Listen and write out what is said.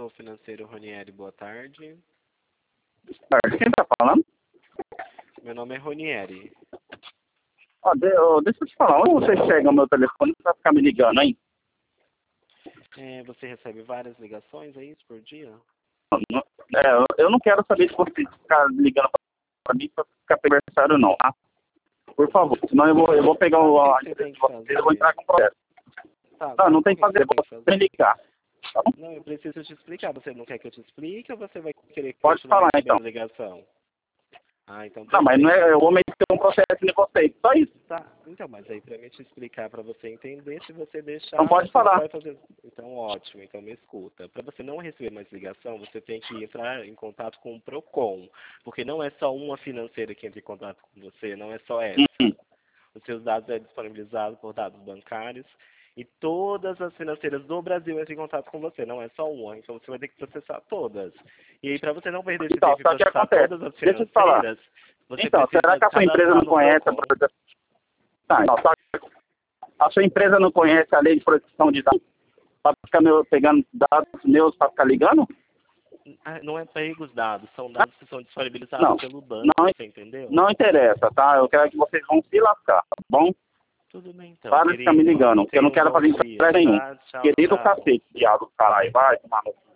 o financeiro Ronieri, boa tarde. Quem tá falando? Meu nome é Ronieri. Deixa eu te falar, onde você chega o meu telefone pra ficar me ligando, hein? Você recebe várias ligações, é isso, por dia? Eu não quero saber se você ficar ligando pra mim pra ficar adversário, não, tá? Por favor, senão eu vou pegar a empresa de vocês e eu vou entrar com o processo. Tá, Não tem que fazer, vou me ligar. Tá bom? Não, eu preciso te explicar. Você não quer que eu te explique ou você vai querer Pode continuar falar, recebendo então. ligação? Então Não, mas não é, eu vou meter um processo em vocês, só isso. Tá, então, mas aí pra mim te explicar, pra você entender, se você deixar... Então pode você falar. vai fazer... Então, ótimo, então me escuta. Pra você não receber mais ligação, você tem que entrar em contato com o PROCON, porque não é só uma financeira que entra em contato com você, não é só essa. Os seus dados é disponibilizado por dados bancários e todas as financeiras do Brasil entram em contato com você, não é só uma. Então você vai ter que processar todas. E aí, para você não perder esse Então, tempo e só que processar acontece. todas as Deixa eu te falar. financeiras, você Então, precisa será que a sua empresa cadastrar não no conhece PROCON. Tá, então, a sua empresa não conhece a lei de proteção de dados para ficar pegando dados meus para ficar ligando? Não é pego os dados, são dados que são disponibilizados Não, pelo banco, você entendeu? não interessa, tá? Eu quero que vocês vão se lascar, tá bom? Tudo bem então, Para de ficar me ligando, porque eu não quero fazer estresse nenhum. Tá? Tchau, Querido tchau. cacete, viado, caralho, vai tomar no